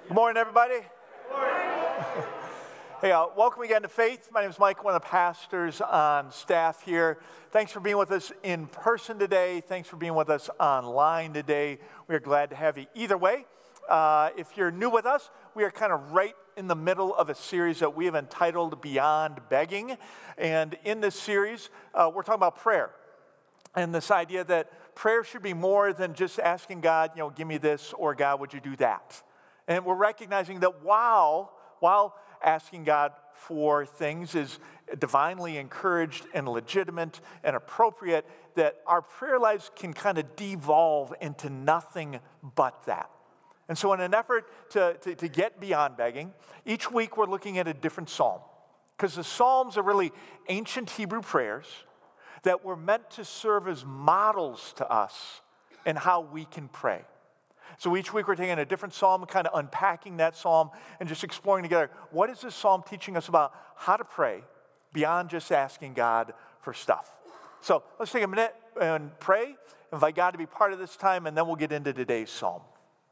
Good morning, everybody. Good morning. Hey, welcome again to Faith. My name is Mike, one of the pastors on staff here. Thanks for being with us in person today. Thanks for being with us online today. We are glad to have you either way. If you're new with us, we are kind of right in the middle of a series that we have entitled Beyond Begging. And in this series, we're talking about prayer. And this idea that prayer should be more than just asking God, give me this, or God, would you do that? And we're recognizing that while asking God for things is divinely encouraged and legitimate and appropriate, that our prayer lives can kind of devolve into nothing but that. And so in an effort to get beyond begging, each week we're looking at a different psalm. Because the Psalms are really ancient Hebrew prayers that were meant to serve as models to us in how we can pray. So each week we're taking a different psalm, kind of unpacking that psalm and just exploring together, what is this psalm teaching us about how to pray beyond just asking God for stuff? So let's take a minute and pray, invite God to be part of this time, and then we'll get into today's psalm.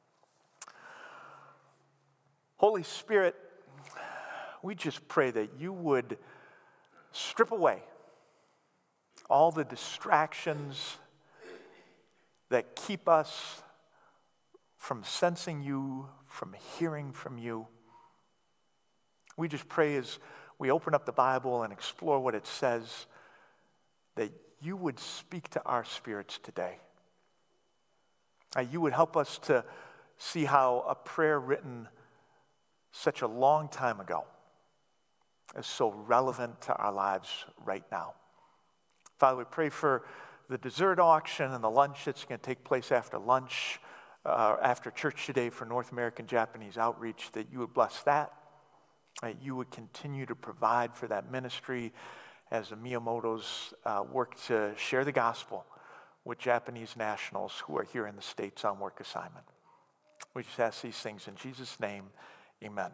Holy Spirit, we just pray that you would strip away all the distractions that keep us from sensing you, from hearing from you. We just pray as we open up the Bible and explore what it says, that you would speak to our spirits today. You would help us to see how a prayer written such a long time ago is so relevant to our lives right now. Father, we pray for the dessert auction and the lunch that's going to take place after lunch, after church today for North American Japanese Outreach, that you would bless that you would continue to provide for that ministry as the Miyamotos work to share the gospel with Japanese nationals who are here in the States on work assignment. We just ask these things in Jesus' name, amen.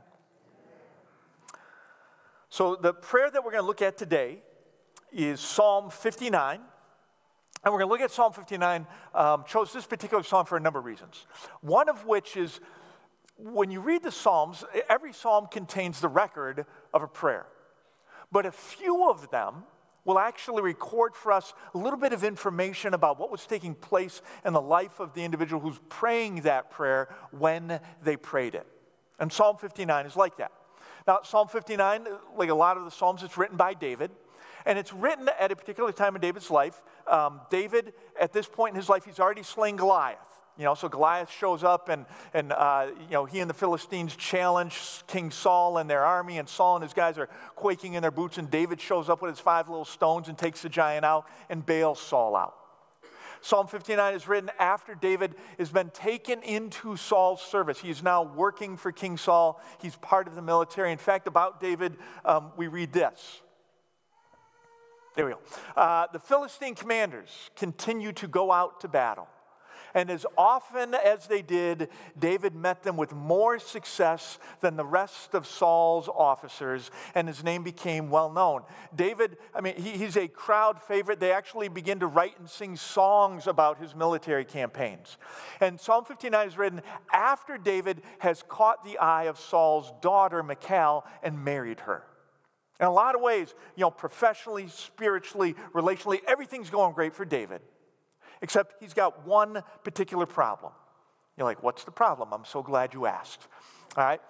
So the prayer that we're going to look at today is Psalm 59. And we're going to look at Psalm 59, chose this particular psalm for a number of reasons. One of which is, when you read the Psalms, every psalm contains the record of a prayer. But a few of them will actually record for us a little bit of information about what was taking place in the life of the individual who's praying that prayer when they prayed it. And Psalm 59 is like that. Now, Psalm 59, like a lot of the Psalms, it's written by David. And it's written at a particular time in David's life. David, at this point in his life, he's already slain Goliath. So Goliath shows up and he and the Philistines challenge King Saul and their army, and Saul and his guys are quaking in their boots, and David shows up with his 5 little stones and takes the giant out and bails Saul out. Psalm 59 is written after David has been taken into Saul's service. He is now working for King Saul. He's part of the military. In fact, about David, we read this. There we go. The Philistine commanders continue to go out to battle. And as often as they did, David met them with more success than the rest of Saul's officers, and his name became well known. David, he's a crowd favorite. They actually begin to write and sing songs about his military campaigns. And Psalm 59 is written after David has caught the eye of Saul's daughter, Michal, and married her. In a lot of ways, professionally, spiritually, relationally, everything's going great for David. Except he's got one particular problem. You're like, what's the problem? I'm so glad you asked. All right.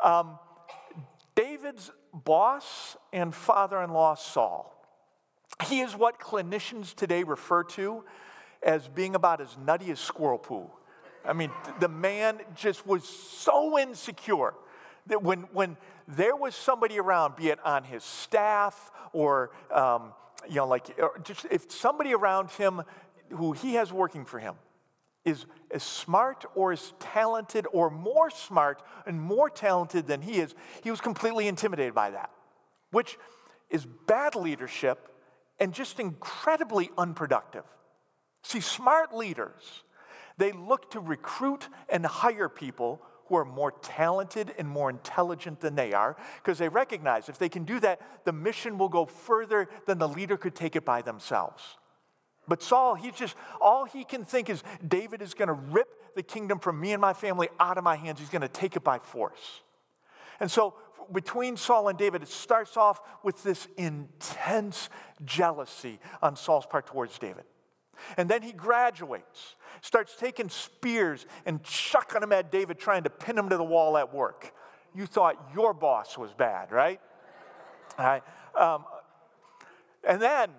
David's boss and father-in-law, Saul, he is what clinicians today refer to as being about as nutty as squirrel poo. The man just was so insecure that when there was somebody around, be it on his staff or, just if somebody around him who he has working for him is as smart or as talented or more smart and more talented than he is, he was completely intimidated by that, which is bad leadership and just incredibly unproductive. See, smart leaders, they look to recruit and hire people who are more talented and more intelligent than they are, because they recognize if they can do that, the mission will go further than the leader could take it by themselves. But Saul, all he can think is David is going to rip the kingdom from me and my family out of my hands. He's going to take it by force. And so between Saul and David, it starts off with this intense jealousy on Saul's part towards David. And then he graduates, starts taking spears and chucking them at David, trying to pin him to the wall at work. You thought your boss was bad, right? All right. And then,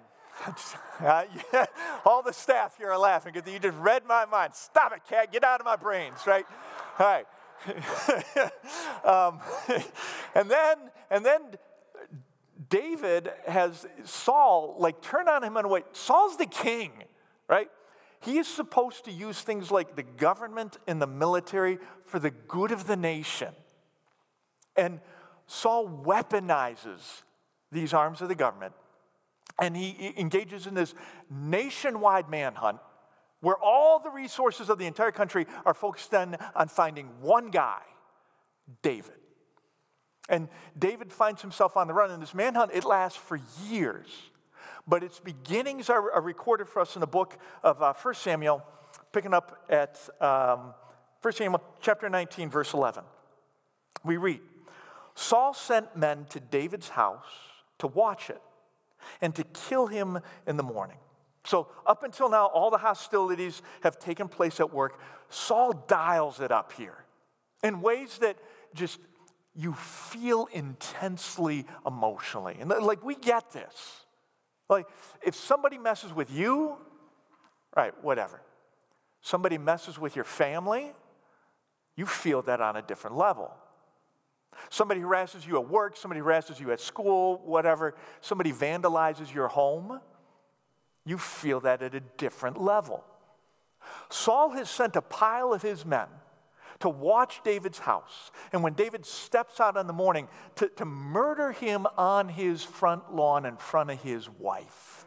all the staff here are laughing because you just read my mind. Stop it, Cat. Get out of my brains, right? All right. And then David has Saul turn on him in a way. Saul's the king, right? He is supposed to use things like the government and the military for the good of the nation. And Saul weaponizes these arms of the government, and he engages in this nationwide manhunt where all the resources of the entire country are focused on finding one guy, David. And David finds himself on the run, and this manhunt, it lasts for years. But its beginnings are recorded for us in the book of 1 Samuel, picking up at 1 Samuel chapter 19, verse 11. We read, Saul sent men to David's house to watch it and to kill him in the morning. So up until now, all the hostilities have taken place at work. Saul dials it up here in ways that just you feel intensely emotionally. And we get this. If somebody messes with you, right, whatever. Somebody messes with your family, you feel that on a different level. Somebody harasses you at work, somebody harasses you at school, whatever. Somebody vandalizes your home, you feel that at a different level. Saul has sent a pile of his men to watch David's house. And when David steps out in the morning, to murder him on his front lawn in front of his wife.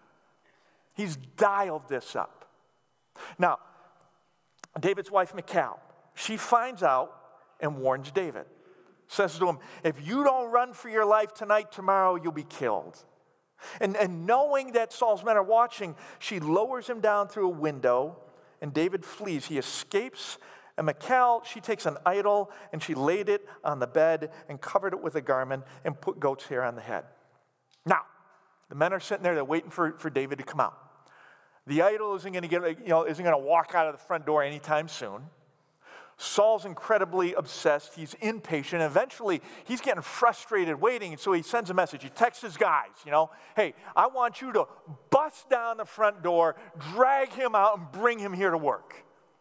He's dialed this up. Now, David's wife, Michal, she finds out and warns David. Says to him, if you don't run for your life tonight, tomorrow you'll be killed. And knowing that Saul's men are watching, she lowers him down through a window, and David flees. He escapes, and Michal, she takes an idol, and she laid it on the bed and covered it with a garment and put goat's hair on the head. Now, the men are sitting there, they're waiting for David to come out. The idol isn't going to walk out of the front door anytime soon. Saul's incredibly obsessed. He's impatient. Eventually, he's getting frustrated waiting, and so he sends a message. He texts his guys, hey, I want you to bust down the front door, drag him out, and bring him here to work.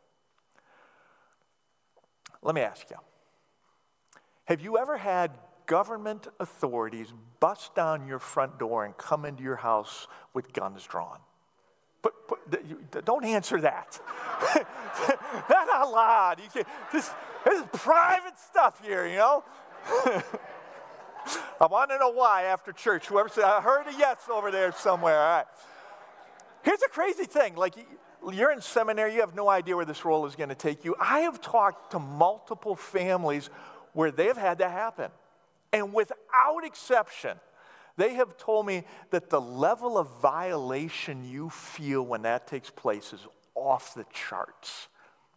Let me ask you, have you ever had government authorities bust down your front door and come into your house with guns drawn? Don't answer that. Not out loud. This is private stuff here, I want to know why after church. Whoever said, I heard a yes over there somewhere. All right. Here's a crazy thing. You're in seminary. You have no idea where this role is going to take you. I have talked to multiple families where they've had that happen. And without exception, they have told me that the level of violation you feel when that takes place is off the charts.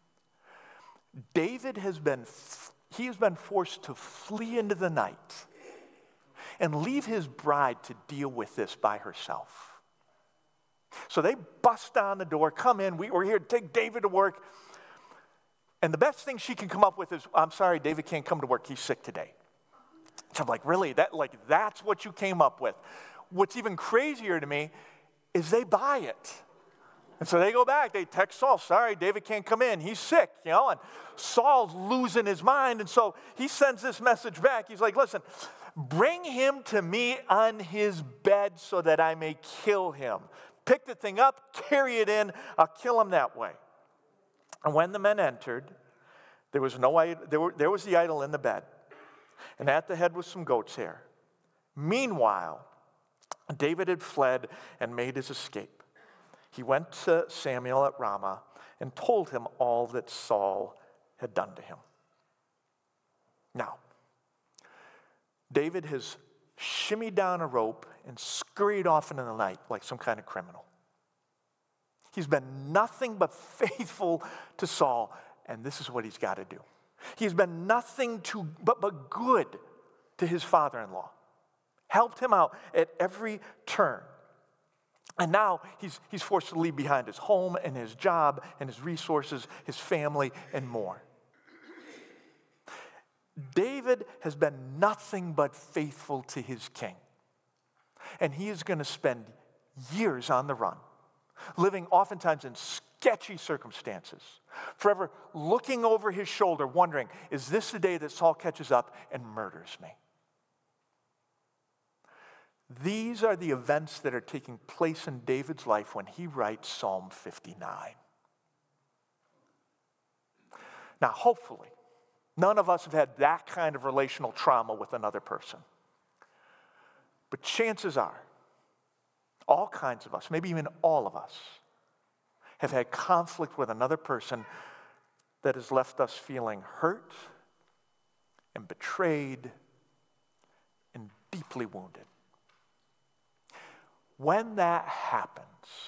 David has been forced to flee into the night and leave his bride to deal with this by herself. So they bust down the door, come in, we're here to take David to work. And the best thing she can come up with is, I'm sorry, David can't come to work, he's sick today. So I'm like, really? That's what you came up with? What's even crazier to me is they buy it. And so they go back, they text Saul, sorry, David can't come in, he's sick, and Saul's losing his mind, and so he sends this message back. He's like, listen, bring him to me on his bed so that I may kill him. Pick the thing up, carry it in, I'll kill him that way. And when the men entered, there was the idol in the bed, and at the head was some goat's hair. Meanwhile, David had fled and made his escape. He went to Samuel at Ramah and told him all that Saul had done to him. Now, David has shimmied down a rope and scurried off into the night like some kind of criminal. He's been nothing but faithful to Saul, and this is what he's got to do. He's been nothing but good to his father-in-law. Helped him out at every turn. And now he's forced to leave behind his home and his job and his resources, his family, and more. David has been nothing but faithful to his king. And he is going to spend years on the run, living oftentimes in sketchy circumstances, forever looking over his shoulder, wondering, is this the day that Saul catches up and murders me? These are the events that are taking place in David's life when he writes Psalm 59. Now, hopefully, none of us have had that kind of relational trauma with another person. But chances are, all kinds of us, maybe even all of us, have had conflict with another person that has left us feeling hurt and betrayed and deeply wounded. When that happens,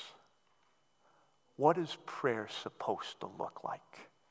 what is prayer supposed to look like?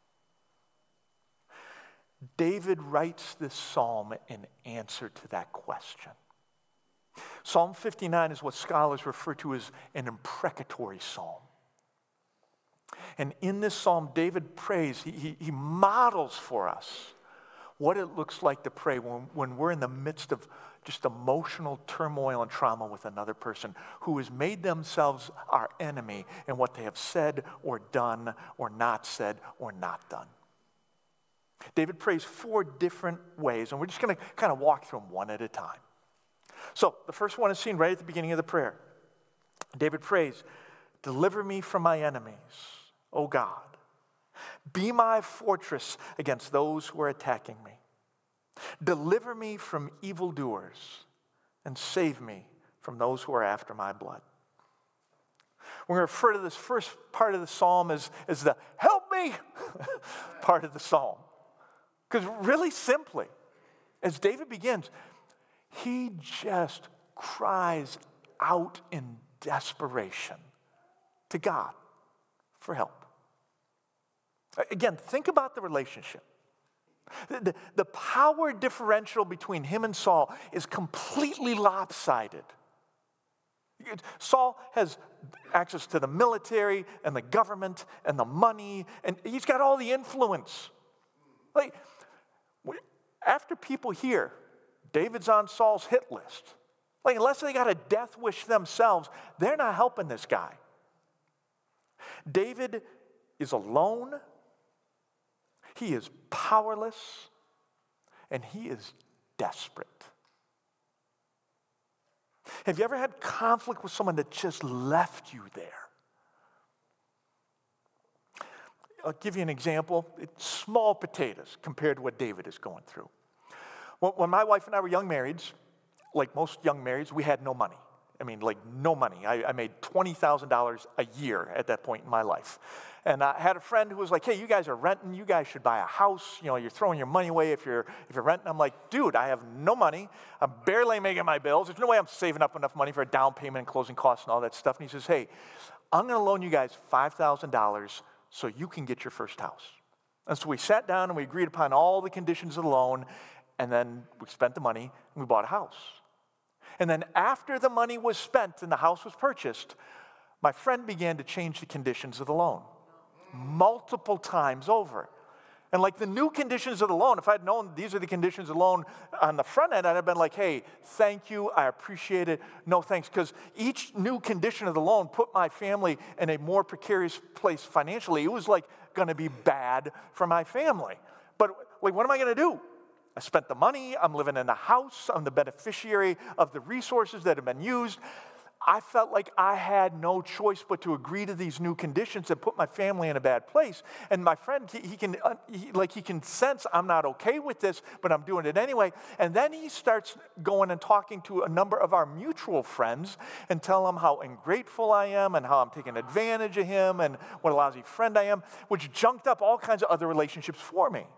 David writes this psalm in answer to that question. Psalm 59 is what scholars refer to as an imprecatory psalm. And in this psalm, David prays, he models for us what it looks like to pray when we're in the midst of just emotional turmoil and trauma with another person who has made themselves our enemy in what they have said or done or not said or not done. David prays 4 different ways, and we're just going to kind of walk through them one at a time. So the first one is seen right at the beginning of the prayer. David prays, "Deliver me from my enemies, O God. Be my fortress against those who are attacking me. Deliver me from evildoers and save me from those who are after my blood." We're going to refer to this first part of the psalm as the "help me" part of the psalm. Because really simply, as David begins, he just cries out in desperation to God for help. Again, think about the relationship. The power differential between him and Saul is completely lopsided. Saul has access to the military and the government and the money, and he's got all the influence. Like, after people hear David's on Saul's hit list, like, unless they got a death wish themselves, they're not helping this guy. David is alone, he is powerless, and he is desperate. Have you ever had conflict with someone that just left you there? I'll give you an example. It's small potatoes compared to what David is going through. When my wife and I were young marrieds, like most young marrieds, we had no money. I mean, like no money. I made $20,000 a year at that point in my life. And I had a friend who was like, "Hey, you guys are renting. You guys should buy a house. You know, you're throwing your money away if you're renting." I'm like, "Dude, I have no money. I'm barely making my bills. There's no way I'm saving up enough money for a down payment and closing costs and all that stuff." And he says, "Hey, I'm going to loan you guys $5,000 so you can get your first house." And so we sat down and we agreed upon all the conditions of the loan, and then we spent the money and we bought a house. And then after the money was spent and the house was purchased, my friend began to change the conditions of the loan multiple times over. And like the new conditions of the loan, if I'd known these are the conditions of the loan on the front end, I'd have been like, "Hey, thank you, I appreciate it, no thanks." Because each new condition of the loan put my family in a more precarious place financially. It was like going to be bad for my family. But like, what am I going to do? I spent the money, I'm living in the house, I'm the beneficiary of the resources that have been used. I felt like I had no choice but to agree to these new conditions that put my family in a bad place. And my friend, he can sense I'm not okay with this, but I'm doing it anyway. And then he starts going and talking to a number of our mutual friends and tell them how ungrateful I am and how I'm taking advantage of him and what a lousy friend I am, which junked up all kinds of other relationships for me.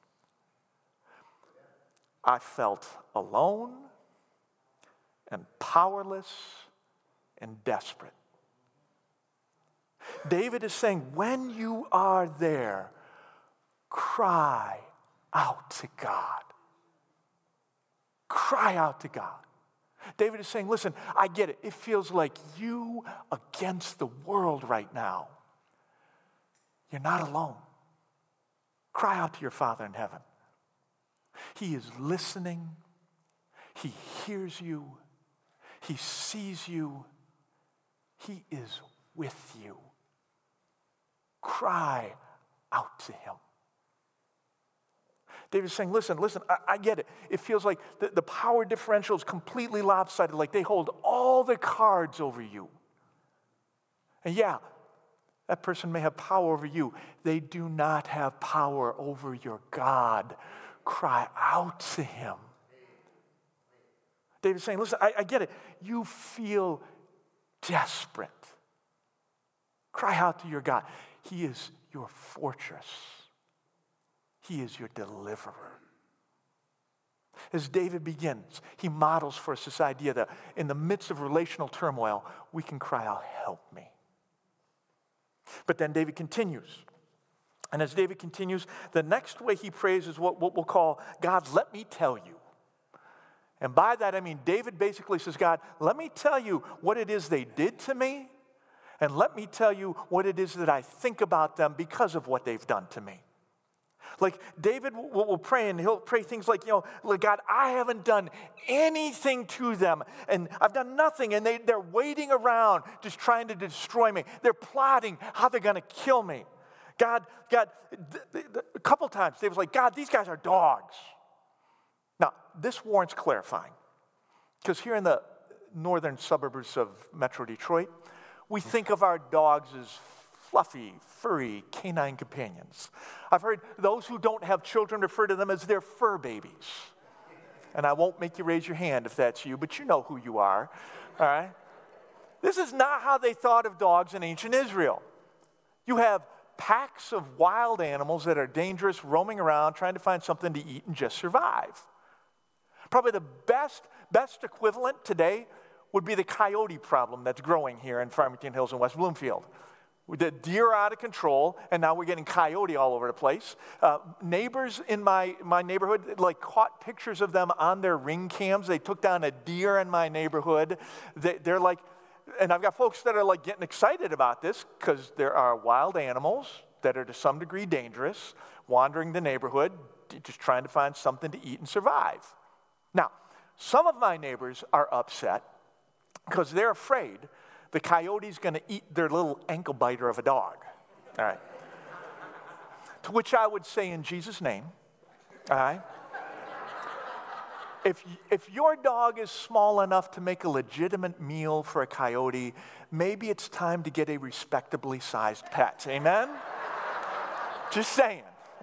I felt alone and powerless and desperate. David is saying, when you are there, cry out to God. Cry out to God. David is saying, listen, I get it. It feels like you against the world right now. You're not alone. Cry out to your Father in heaven. He is listening. He hears you. He sees you. He is with you. Cry out to him. David's saying, listen, I get it. It feels like the power differential is completely lopsided, like they hold all the cards over you. And yeah, that person may have power over you. They do not have power over your God. Cry out to him. David's saying, listen, I get it. You feel desperate. Cry out to your God. He is your fortress. He is your deliverer. As David begins, he models for us this idea that in the midst of relational turmoil, we can cry out, help me. But then David continues. And as David continues, the next way he prays is what we'll call, God, let me tell you. And by that, I mean, David basically says, God, let me tell you what it is they did to me, and let me tell you what it is that I think about them because of what they've done to me. Like David will pray, and he'll pray things like, God, I haven't done anything to them, and I've done nothing, and they're waiting around just trying to destroy me. They're plotting how they're going to kill me. God, a couple times, David's like, God, these guys are dogs. Now, this warrants clarifying, because here in the northern suburbs of Metro Detroit, we think of our dogs as fluffy, furry, canine companions. I've heard those who don't have children refer to them as their fur babies. And I won't make you raise your hand if that's you, but you know who you are, all right? This is not how they thought of dogs in ancient Israel. You have packs of wild animals that are dangerous, roaming around, trying to find something to eat and just survive. Probably the best equivalent today would be the coyote problem that's growing here in Farmington Hills and West Bloomfield. The deer are out of control, and now we're getting coyote all over the place. Neighbors in my neighborhood caught pictures of them on their Ring cams. They took down a deer in my neighborhood. They're like, and I've got folks that are getting excited about this because there are wild animals that are to some degree dangerous, wandering the neighborhood, just trying to find something to eat and survive. Now, some of my neighbors are upset because they're afraid the coyote's going to eat their little ankle biter of a dog. All right. To which I would say in Jesus' name, all right, if your dog is small enough to make a legitimate meal for a coyote, maybe it's time to get a respectably sized pet. Amen? Just saying.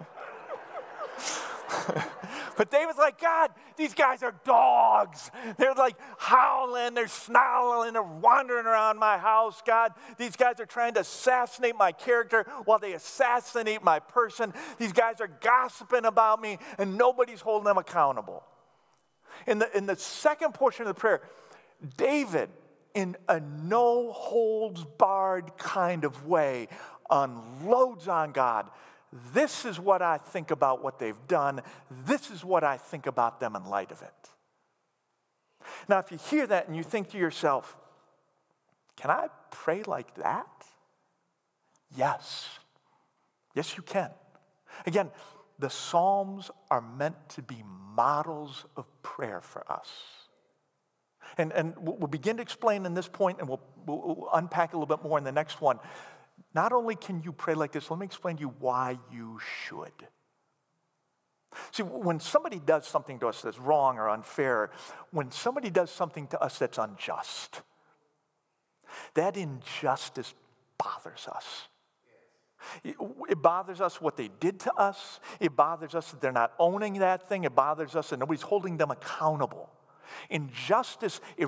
But David's like, God, these guys are dogs. They're howling, they're snarling, they're wandering around my house. God, these guys are trying to assassinate my character while they assassinate my person. These guys are gossiping about me, and nobody's holding them accountable. In the second portion of the prayer, David, in a no-holds-barred kind of way, unloads on God. This is what I think about what they've done. This is what I think about them in light of it. Now, if you hear that and you think to yourself, can I pray like that? Yes. Yes, you can. Again, the Psalms are meant to be models of prayer for us. And we'll begin to explain in this point, and we'll unpack a little bit more in the next one. Not only can you pray like this, let me explain to you why you should. See, when somebody does something to us that's wrong or unfair, when somebody does something to us that's unjust, that injustice bothers us. It bothers us what they did to us. It bothers us that they're not owning that thing. It bothers us that nobody's holding them accountable. Injustice, it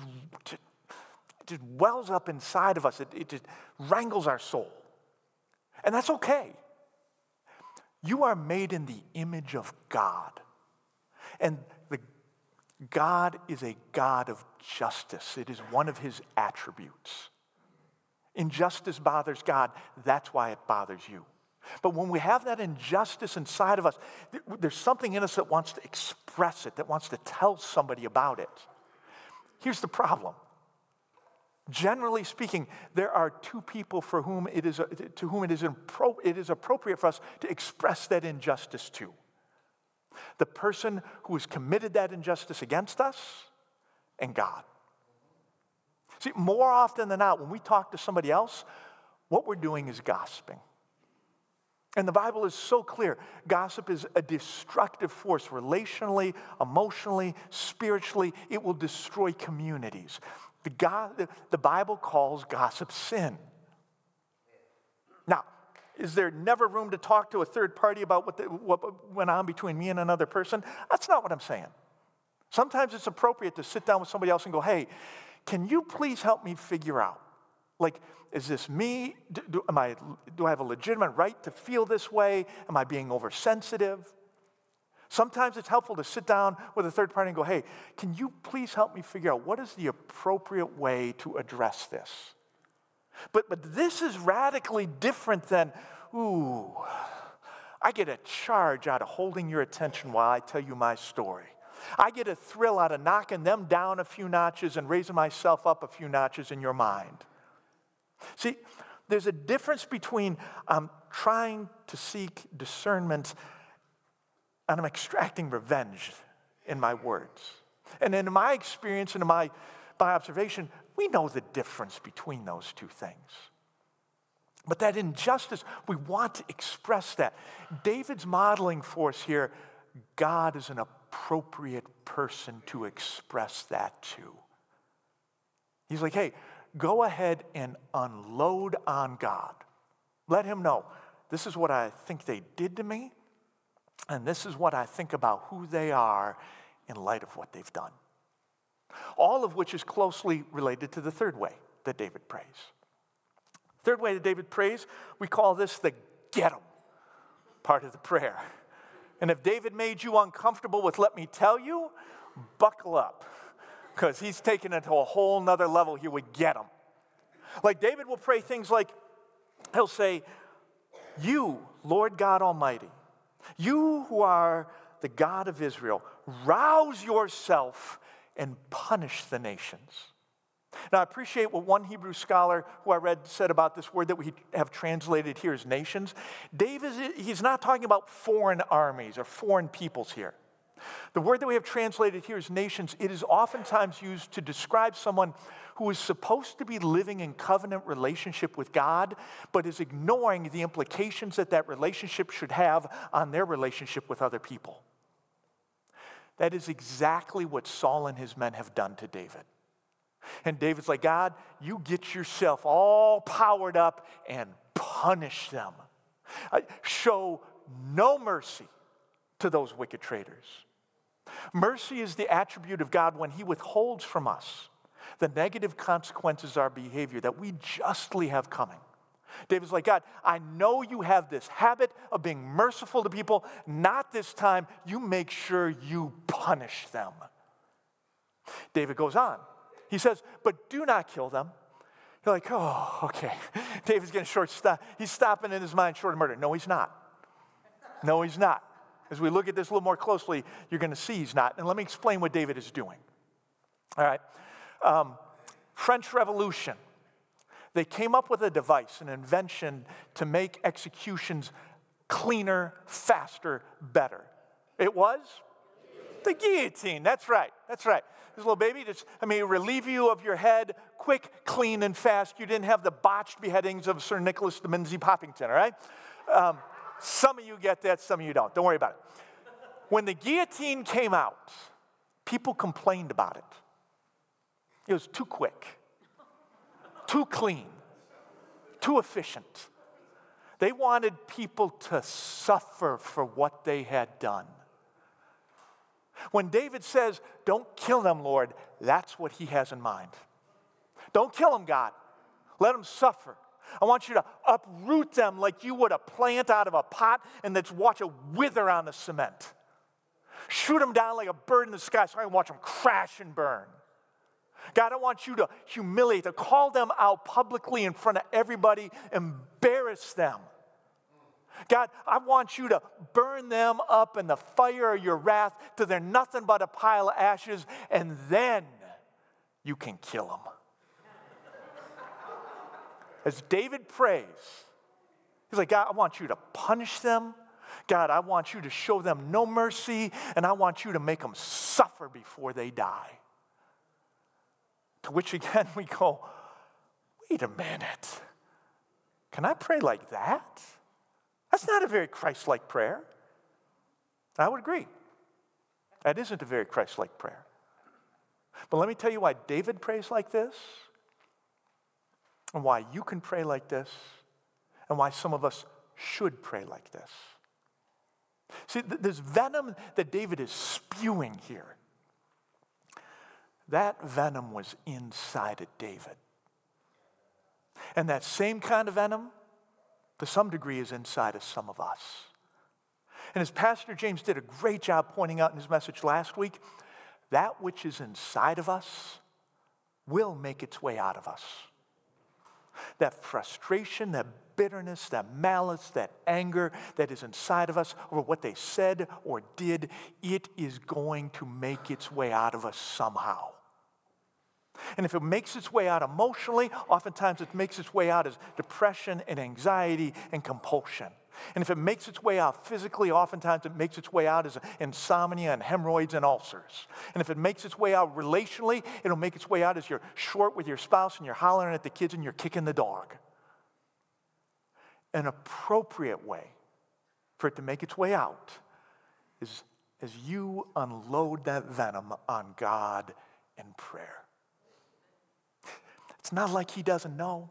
just wells up inside of us. It just wrangles our soul. And that's okay. You are made in the image of God. And God is a God of justice. It is one of his attributes. Injustice bothers God. That's why it bothers you. But when we have that injustice inside of us, there's something in us that wants to express it, that wants to tell somebody about it. Here's the problem. Generally speaking, there are two people to whom it is appropriate for us to express that injustice to. The person who has committed that injustice against us and God. See, more often than not, when we talk to somebody else, what we're doing is gossiping. And the Bible is so clear. Gossip is a destructive force relationally, emotionally, spiritually. It will destroy communities. The Bible calls gossip sin. Now, is there never room to talk to a third party about what went on between me and another person? That's not what I'm saying. Sometimes it's appropriate to sit down with somebody else and go, hey, can you please help me figure out? Like, is this me? Do I have a legitimate right to feel this way? Am I being oversensitive? Sometimes it's helpful to sit down with a third party and go, hey, can you please help me figure out what is the appropriate way to address this? But this is radically different than, I get a charge out of holding your attention while I tell you my story. I get a thrill out of knocking them down a few notches and raising myself up a few notches in your mind. See, there's a difference between trying to seek discernment and I'm extracting revenge in my words. And in my experience and in my observation, we know the difference between those two things. But that injustice, we want to express that. David's modeling for us here, God is an appropriate person to express that to. He's like, hey, go ahead and unload on God. Let him know, this is what I think they did to me, and this is what I think about who they are in light of what they've done. All of which is closely related to the third way that David prays. Third way that David prays, we call this the get 'em part of the prayer. And if David made you uncomfortable with let me tell you, buckle up. Because he's taking it to a whole nother level here with get 'em. Like David will pray things like, he'll say, you, Lord God Almighty, you who are the God of Israel, rouse yourself and punish the nations. Now, I appreciate what one Hebrew scholar who I read said about this word that we have translated here as nations. David, he's not talking about foreign armies or foreign peoples here. The word that we have translated here as nations, it is oftentimes used to describe someone who is supposed to be living in covenant relationship with God, but is ignoring the implications that that relationship should have on their relationship with other people. That is exactly what Saul and his men have done to David. And David's like, God, you get yourself all powered up and punish them. Show no mercy to those wicked traitors. Mercy is the attribute of God when he withholds from us the negative consequences of our behavior that we justly have coming. David's like, God, I know you have this habit of being merciful to people. Not this time. You make sure you punish them. David goes on. He says, but do not kill them. You're like, oh, okay. David's getting he's stopping in his mind short of murder. No, he's not. No, he's not. As we look at this a little more closely, you're going to see he's not. And let me explain what David is doing. All right. French Revolution. They came up with a device, an invention to make executions cleaner, faster, better. It was the guillotine. That's right. That's right. This little baby, relieve you of your head, quick, clean, and fast. You didn't have the botched beheadings of Sir Nicholas de Minzy-Poppington, all right? Some of you get that, some of you don't. Don't worry about it. When the guillotine came out, people complained about it. It was too quick, too clean, too efficient. They wanted people to suffer for what they had done. When David says, don't kill them, Lord, that's what he has in mind. Don't kill them, God. Let them suffer. I want you to uproot them like you would a plant out of a pot and then watch it wither on the cement. Shoot them down like a bird in the sky so I can watch them crash and burn. God, I want you to humiliate, to call them out publicly in front of everybody, embarrass them. God, I want you to burn them up in the fire of your wrath till they're nothing but a pile of ashes, and then you can kill them. As David prays, he's like, God, I want you to punish them. God, I want you to show them no mercy, and I want you to make them suffer before they die. To which again we go, wait a minute. Can I pray like that? That's not a very Christ-like prayer. I would agree. That isn't a very Christ-like prayer. But let me tell you why David prays like this, and why you can pray like this, and why some of us should pray like this. See, this venom that David is spewing here, that venom was inside of David. And that same kind of venom, to some degree, is inside of some of us. And as Pastor James did a great job pointing out in his message last week, that which is inside of us will make its way out of us. That frustration, that bitterness, that malice, that anger that is inside of us over what they said or did, it is going to make its way out of us somehow. And if it makes its way out emotionally, oftentimes it makes its way out as depression and anxiety and compulsion. And if it makes its way out physically, oftentimes it makes its way out as insomnia and hemorrhoids and ulcers. And if it makes its way out relationally, it'll make its way out as you're short with your spouse and you're hollering at the kids and you're kicking the dog. An appropriate way for it to make its way out is as you unload that venom on God in prayer. It's not like he doesn't know.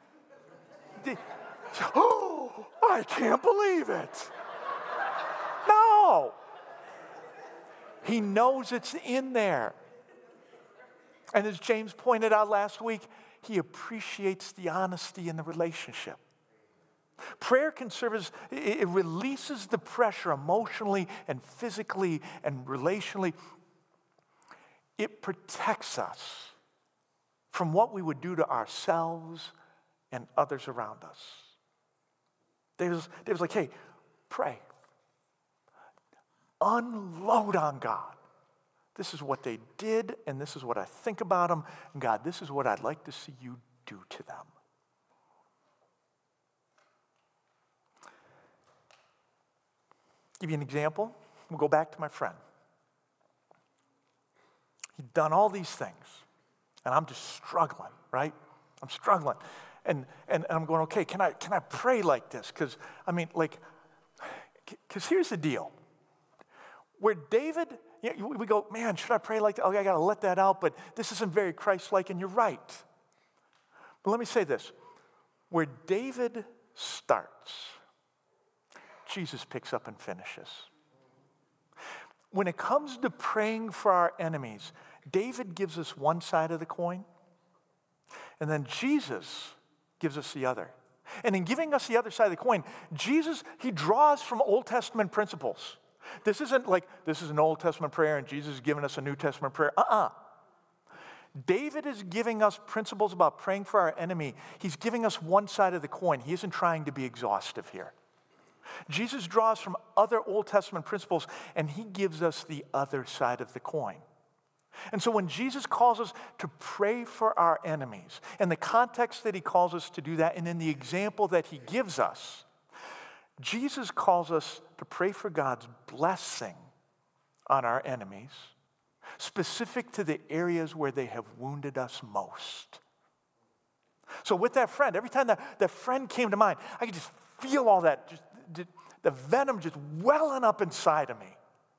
Oh, I can't believe it. No. He knows it's in there. And as James pointed out last week, he appreciates the honesty in the relationship. Prayer can serve as, it releases the pressure emotionally and physically and relationally. It protects us from what we would do to ourselves and others around us. David's like, hey, pray. Unload on God. This is what they did, and this is what I think about them. And God, this is what I'd like to see you do to them. Give you an example. We'll go back to my friend. He'd done all these things. And I'm just struggling, right? I'm struggling. And I'm going, okay, can I pray like this? Because here's the deal. Where David, we go, man, should I pray like that? Okay, I got to let that out, but this isn't very Christ-like, and you're right. But let me say this. Where David starts, Jesus picks up and finishes. When it comes to praying for our enemies, David gives us one side of the coin, and then Jesus gives us the other. And in giving us the other side of the coin, Jesus, he draws from Old Testament principles. This isn't like, this is an Old Testament prayer and Jesus is giving us a New Testament prayer. David is giving us principles about praying for our enemy. He's giving us one side of the coin. He isn't trying to be exhaustive here. Jesus draws from other Old Testament principles, and he gives us the other side of the coin. And so when Jesus calls us to pray for our enemies, in the context that he calls us to do that, and in the example that he gives us, Jesus calls us to pray for God's blessing on our enemies, specific to the areas where they have wounded us most. So with that friend, every time that friend came to mind, I could just feel all that, the venom just welling up inside of me.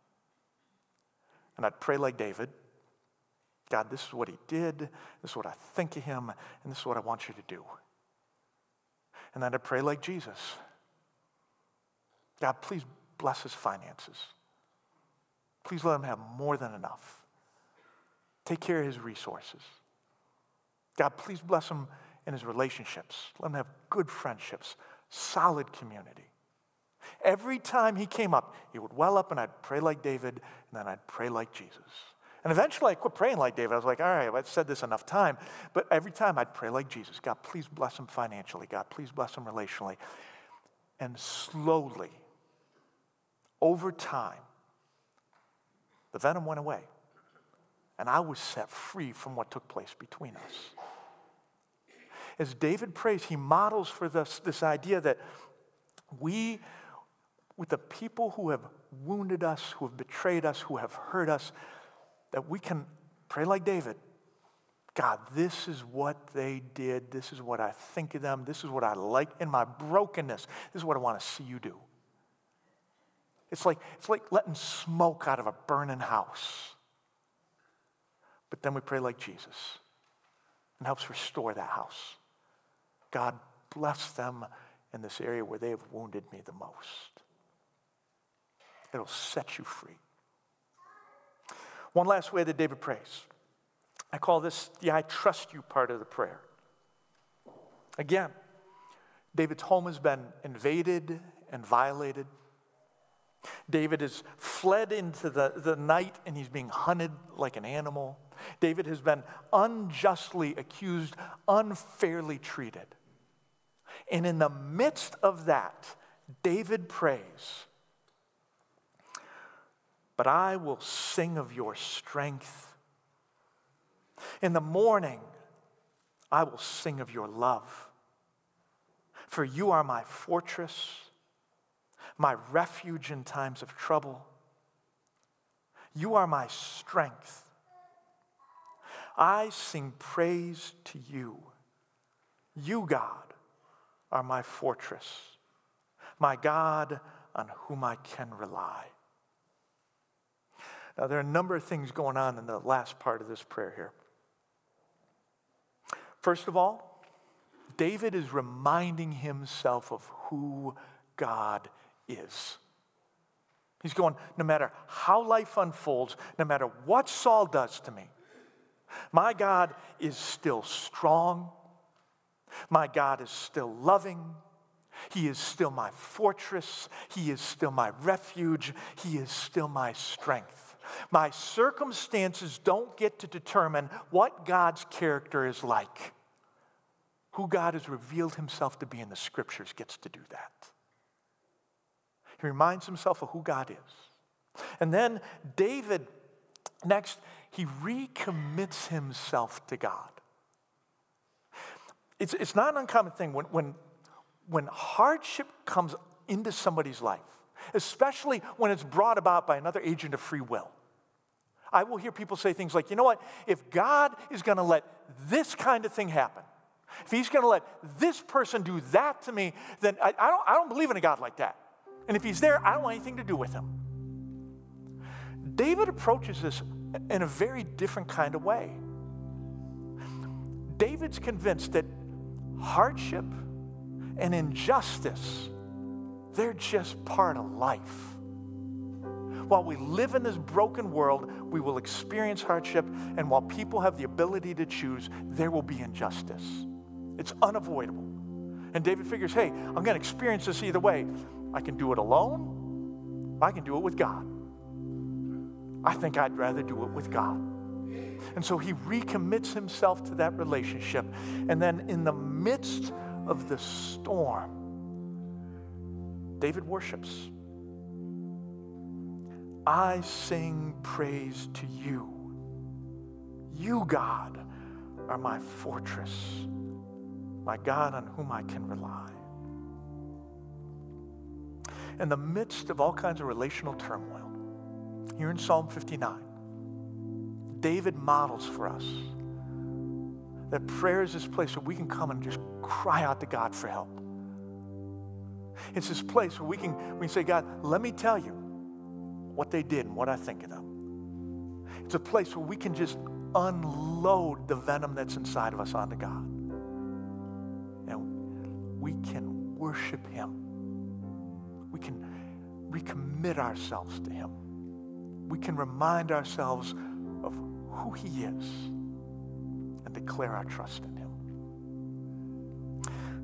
And I'd pray like David. God, this is what he did, this is what I think of him, and this is what I want you to do. And then I'd pray like Jesus. God, please bless his finances. Please let him have more than enough. Take care of his resources. God, please bless him in his relationships. Let him have good friendships, solid community. Every time he came up, he would well up and I'd pray like David, and then I'd pray like Jesus. And eventually I quit praying like David. I was like, all right, I've said this enough time. But every time I'd pray like Jesus. God, please bless him financially. God, please bless him relationally. And slowly, over time, the venom went away. And I was set free from what took place between us. As David prays, he models for us this idea that we, with the people who have wounded us, who have betrayed us, who have hurt us, that we can pray like David. God, this is what they did. This is what I think of them. This is what I like in my brokenness. This is what I want to see you do. It's like letting smoke out of a burning house. But then we pray like Jesus and helps restore that house. God, bless them in this area where they have wounded me the most. It'll set you free. One last way that David prays. I call this the I trust you part of the prayer. Again, David's home has been invaded and violated. David has fled into the night and he's being hunted like an animal. David has been unjustly accused, unfairly treated. And in the midst of that, David prays, but I will sing of your strength. In the morning, I will sing of your love. For you are my fortress, my refuge in times of trouble. You are my strength. I sing praise to you. You, God, are my fortress, my God on whom I can rely. Now, there are a number of things going on in the last part of this prayer here. First of all, David is reminding himself of who God is. He's going, no matter how life unfolds, no matter what Saul does to me, my God is still strong. My God is still loving. He is still my fortress. He is still my refuge. He is still my strength. My circumstances don't get to determine what God's character is like. Who God has revealed himself to be in the scriptures gets to do that. He reminds himself of who God is. And then David, next, he recommits himself to God. It's not an uncommon thing when hardship comes into somebody's life, especially when it's brought about by another agent of free will. I will hear people say things like, you know what, if God is going to let this kind of thing happen, if he's going to let this person do that to me, then I don't believe in a God like that. And if he's there, I don't want anything to do with him. David approaches this in a very different kind of way. David's convinced that hardship and injustice, they're just part of life. While we live in this broken world, we will experience hardship, and while people have the ability to choose, there will be injustice. It's unavoidable. And David figures, hey, I'm going to experience this either way. I can do it alone, I can do it with God. I think I'd rather do it with God. And so he recommits himself to that relationship. And then in the midst of the storm, David worships. I sing praise to you. You, God, are my fortress, my God on whom I can rely. In the midst of all kinds of relational turmoil, here in Psalm 59, David models for us that prayer is this place where we can come and just cry out to God for help. It's this place where we can say, God, let me tell you what they did and what I think of them. It's a place where we can just unload the venom that's inside of us onto God. And we can worship him. We can recommit ourselves to him. We can remind ourselves of who he is and declare our trust in him.